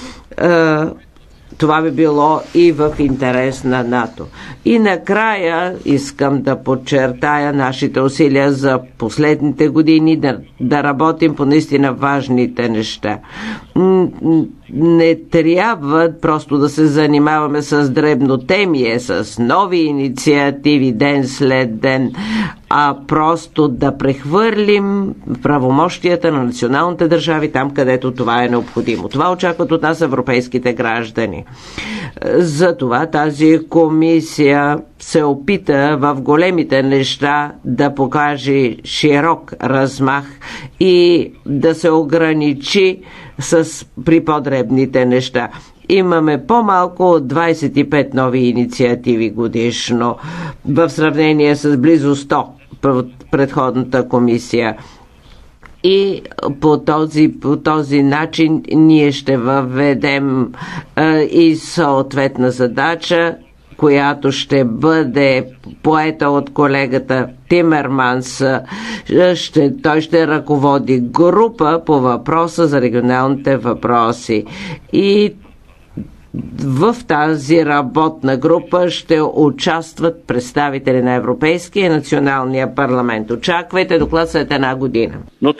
Това би било и в интерес на НАТО. И накрая искам да подчертая нашите усилия за последните години да работим по наистина важните неща. Не трябва просто да се занимаваме с дребнотемие, с нови инициативи ден след ден, а просто да прехвърлим правомощията на националните държави там, където това е необходимо. Това очакват от нас европейските граждани. Затова тази комисия се опита в големите неща да покаже широк размах и да се ограничи при по-дребните неща. Имаме по-малко от 25 нови инициативи годишно в сравнение с близо 100 предходната комисия. И по този начин ние ще въведем и съответна задача, която ще бъде поета от колегата Тимерманс. Той ще ръководи група по въпроса за регионалните въпроси. И в тази работна група ще участват представители на Европейския и националния парламент. Очаквайте доклад след една година.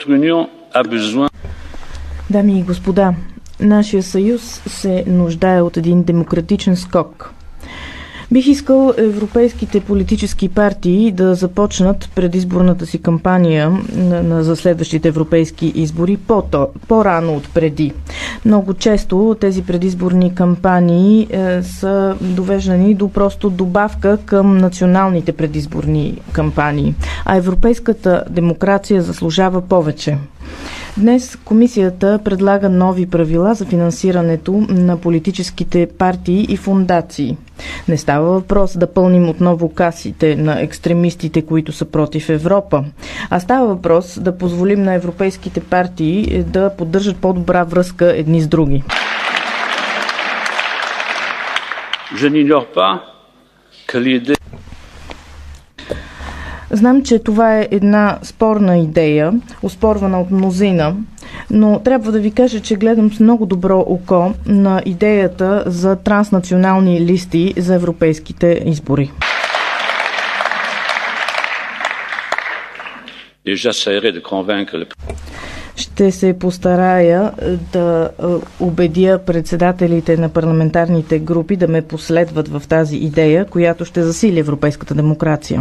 Дами и господа, нашия съюз се нуждае от един демократичен скок. Бих искал европейските политически партии да започнат предизборната си кампания за следващите европейски избори по-рано от преди. Много често тези предизборни кампании са довеждани до просто добавка към националните предизборни кампании, а европейската демокрация заслужава повече. Днес комисията предлага нови правила за финансирането на политическите партии и фондации. Не става въпрос да пълним отново касите на екстремистите, които са против Европа, а става въпрос да позволим на европейските партии да поддържат по-добра връзка едни с други. Знам, че това е една спорна идея, оспорвана от мнозина, но трябва да ви кажа, че гледам с много добро око на идеята за транснационални листи за европейските избори. Ще се постарая да убедя председателите на парламентарните групи да ме последват в тази идея, която ще засили европейската демокрация.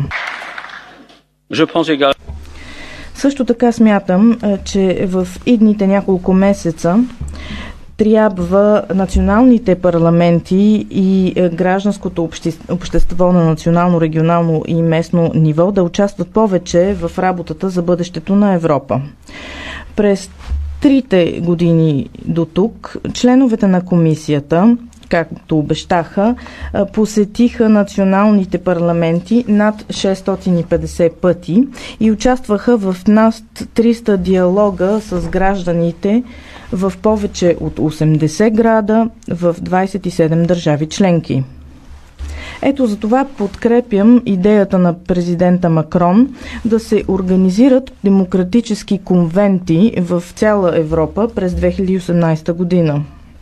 Също така смятам, че в идните няколко месеца трябва националните парламенти и гражданското общество на национално, регионално и местно ниво да участват повече в работата за бъдещето на Европа. През 3 години до тук членовете на комисията, както обещаха, посетиха националните парламенти над 650 пъти и участваха в над 300 диалога с гражданите в повече от 80 града в 27 държави членки. Ето за това подкрепям идеята на президента Макрон да се организират демократически конвенти в цяла Европа през 2018 година.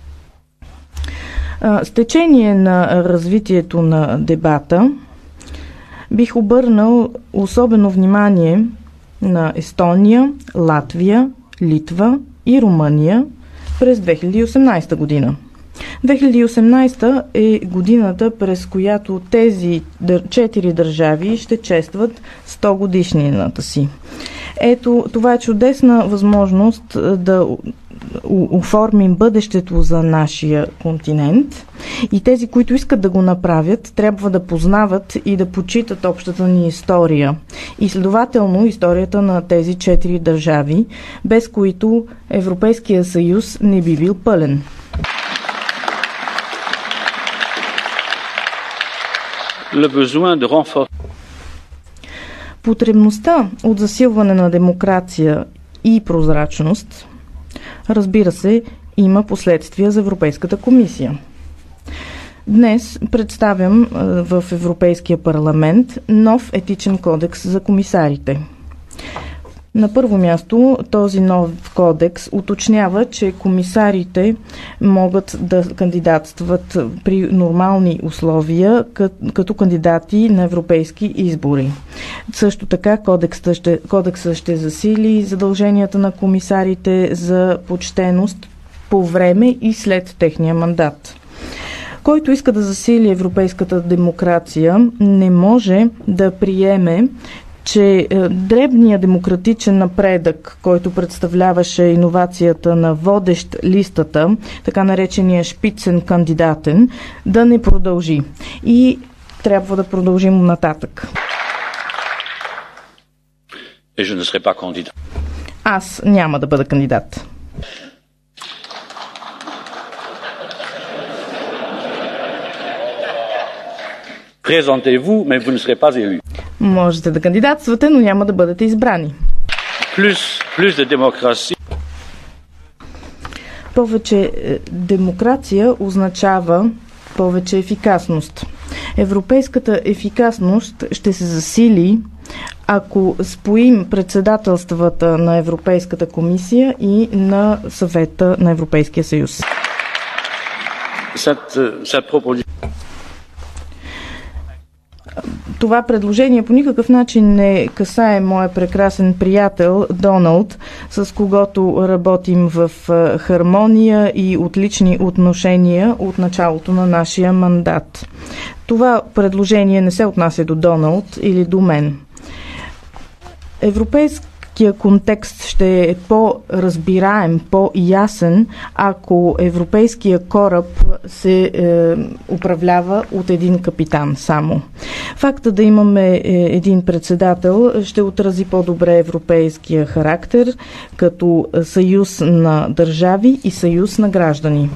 С течение на развитието на дебата бих обърнал особено внимание на Естония, Латвия, Литва и Румъния през 2018 година. 2018 е годината, през която тези 4 държави ще честват 100 годишнината си. Ето, това е чудесна възможност да оформим бъдещето за нашия континент и тези, които искат да го направят, трябва да познават и да почитат общата ни история и следователно историята на тези 4 държави, без които Европейския съюз не би бил пълен. Потребността от засилване на демокрация и прозрачност, разбира се, има последствия за Европейската комисия. Днес представям в Европейския парламент нов етичен кодекс за комисарите. На първо място, този нов кодекс уточнява, че комисарите могат да кандидатстват при нормални условия като кандидати на европейски избори. Също така кодексът ще засили задълженията на комисарите за почтеност по време и след техния мандат. Който иска да засили европейската демокрация, не може да приеме, че дребният демократичен напредък, който представляваше иновацията на водещ листата, така наречения шпицен кандидатен, да не продължи. И трябва да продължим нататък. Аз няма да бъда кандидат. Présentez-vous, mais vous ne serez pas élu. Можете да кандидатствате, но няма да бъдете избрани. Plus de démocratie. Повече демокрация означава повече ефикасност. Европейската ефикасност ще се засили, ако споим председателствата на Европейската комисия и на Съвета на Европейския съюз. Това предложение по никакъв начин не касае моя прекрасен приятел Доналд, с когото работим в хармония и отлични отношения от началото на нашия мандат. Това предложение не се отнася до Доналд или до мен. Европейския контекст ще е по-разбираем, по-ясен, ако европейския кораб се управлява от един капитан само. Факта да имаме един председател ще отрази по-добре европейския характер като съюз на държави и съюз на граждани.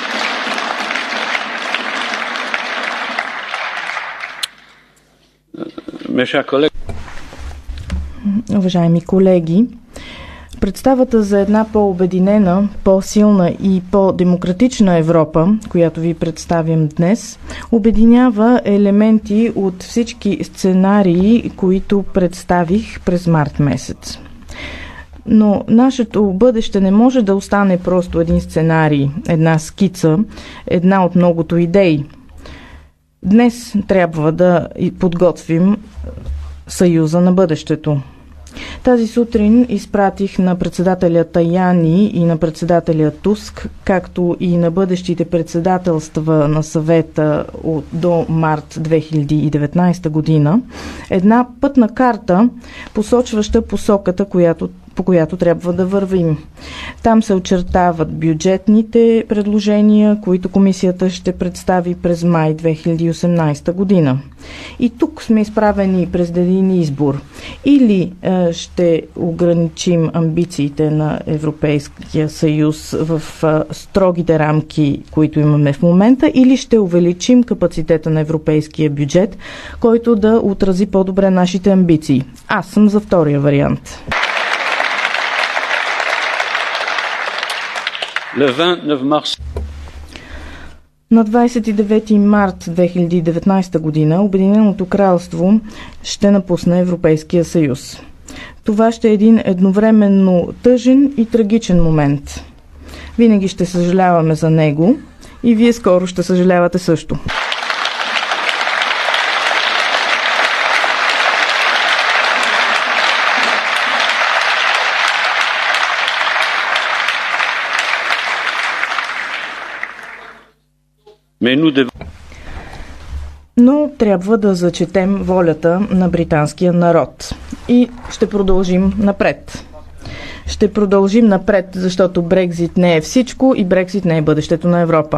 Уважаеми колеги, представата за една по-обединена, по-силна и по-демократична Европа, която ви представям днес, обединява елементи от всички сценарии, които представих през март месец. Но нашето бъдеще не може да остане просто един сценарий, една скица, една от многото идеи. Днес трябва да подготвим Съюза на бъдещето. Тази сутрин изпратих на председателя Таяни и на председателя Туск, както и на бъдещите председателства на съвета до март 2019 година, една пътна карта, посочваща посоката, по която трябва да вървим. Там се очертават бюджетните предложения, които комисията ще представи през май 2018 година. И тук сме изправени през един избор. Или ще ограничим амбициите на Европейския съюз в строгите рамки, които имаме в момента, или ще увеличим капацитета на европейския бюджет, който да отрази по-добре нашите амбиции. Аз съм за втория вариант. На 29 март 2019 година Обединеното кралство ще напусне Европейския съюз. Това ще е един едновременно тъжен и трагичен момент. Винаги ще съжаляваме за него и вие скоро ще съжалявате също. Но трябва да зачетем волята на британския народ. И ще продължим напред. Ще продължим напред, защото Брекзит не е всичко и Брекзит не е бъдещето на Европа.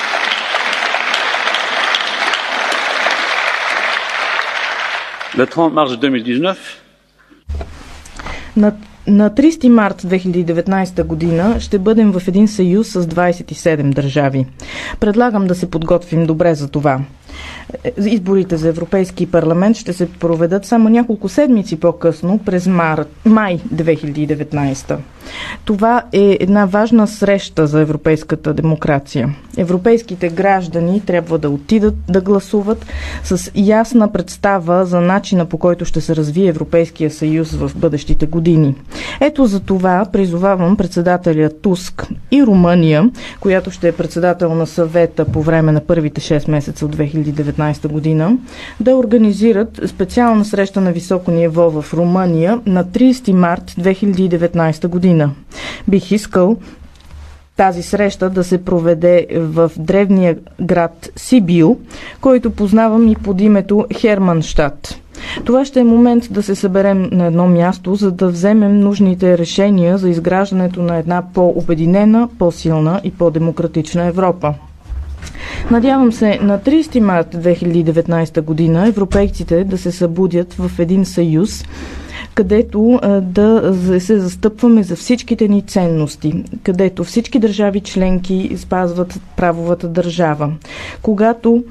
На 30 март 2019 година ще бъдем в един съюз с 27 държави. Предлагам да се подготвим добре за това. Изборите за Европейски парламент ще се проведат само няколко седмици по-късно, през май 2019. Това е една важна среща за европейската демокрация. Европейските граждани трябва да отидат да гласуват с ясна представа за начина, по който ще се развие Европейския съюз в бъдещите години. Ето за това призовавам председателя Туск и Румъния, която ще е председател на съвета по време на първите 6 месеца от 2019 година, да организират специална среща на високо ниво в Румъния на 30 март 2019 година. Бих искал тази среща да се проведе в древния град Сибил, който познавам и под името Херманщат. Това ще е момент да се съберем на едно място, за да вземем нужните решения за изграждането на една по-обединена, по-силна и по-демократична Европа. Надявам се на 30 март 2019 година европейците да се събудят в един съюз, където да се застъпваме за всичките ни ценности, където всички държави членки спазват правовата държава. Когато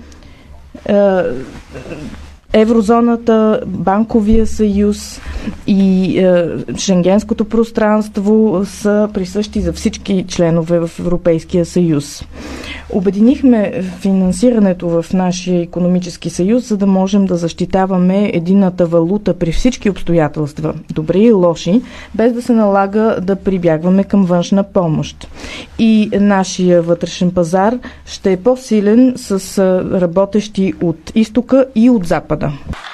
Еврозоната, Банковия съюз и Шенгенското пространство са присъщи за всички членове в Европейския съюз. Обединихме финансирането в нашия икономически съюз, за да можем да защитаваме единната валута при всички обстоятелства, добри и лоши, без да се налага да прибягваме към външна помощ. И нашия вътрешен пазар ще е по-силен с работещи от изтока и от запада.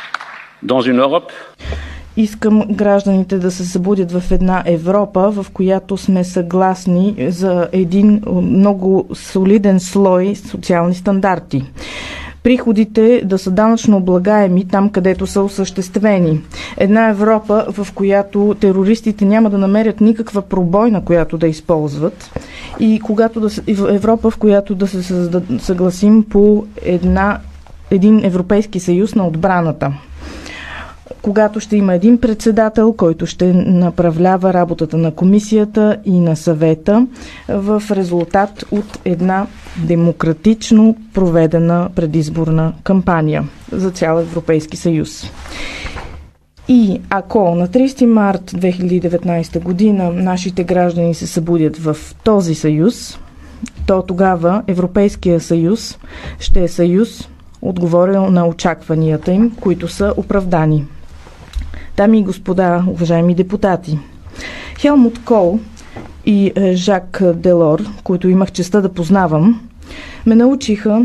Искам гражданите да се събудят в една Европа, в която сме съгласни за един много солиден слой социални стандарти. Приходите да са данъчно облагаеми там, където са осъществени. Една Европа, в която терористите няма да намерят никаква пробойна, която да използват. И Европа, в която да се съгласим по един Европейски съюз на отбраната. Когато ще има един председател, който ще направлява работата на комисията и на съвета в резултат от една демократично проведена предизборна кампания за цял Европейски съюз. И ако на 30 март 2019 година нашите граждани се събудят в този съюз, то тогава Европейския съюз ще е съюз, отговорил на очакванията им, които са оправдани. Дами и господа, уважаеми депутати, Хелмут Кол и Жак Делор, които имах честта да познавам, ме научиха,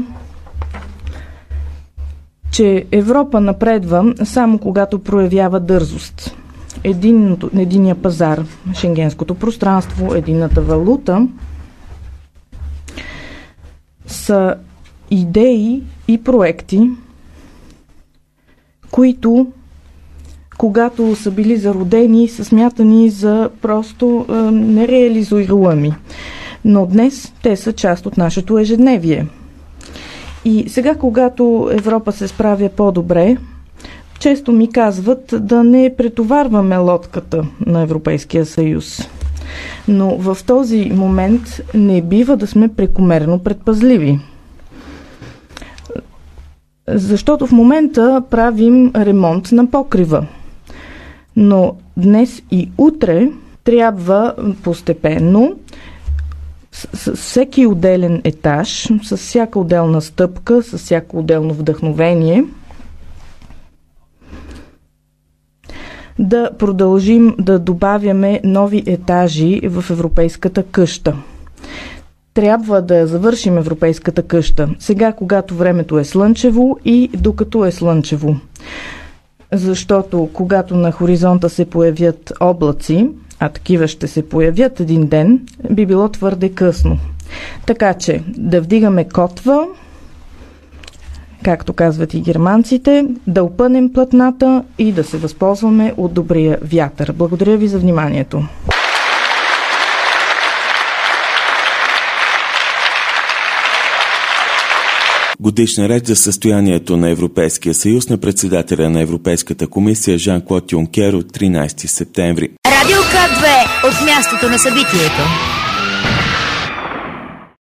че Европа напредва само когато проявява дързост. Единния пазар, Шенгенското пространство, единната валута са идеи и проекти, които когато са били зародени, са смятани за просто нереализуеми. Но днес те са част от нашето ежедневие. И сега, когато Европа се справя по-добре, често ми казват да не претоварваме лодката на Европейския съюз. Но в този момент не бива да сме прекомерно предпазливи. Защото в момента правим ремонт на покрива. Но днес и утре трябва постепенно, с всеки отделен етаж, с всяка отделна стъпка, с всяко отделно вдъхновение, да продължим да добавяме нови етажи в европейската къща. Трябва да завършим европейската къща сега, когато времето е слънчево и докато е слънчево. Защото когато на хоризонта се появят облаци, а такива ще се появят един ден, би било твърде късно. Така че да вдигаме котва, както казват и германците, да опънем платната и да се възползваме от добрия вятър. Благодаря ви за вниманието. Годишна реч за състоянието на Европейския съюз на председателя на Европейската комисия Жан-Клод Юнкер от 13 септември. Радио К2 от мястото на събитието.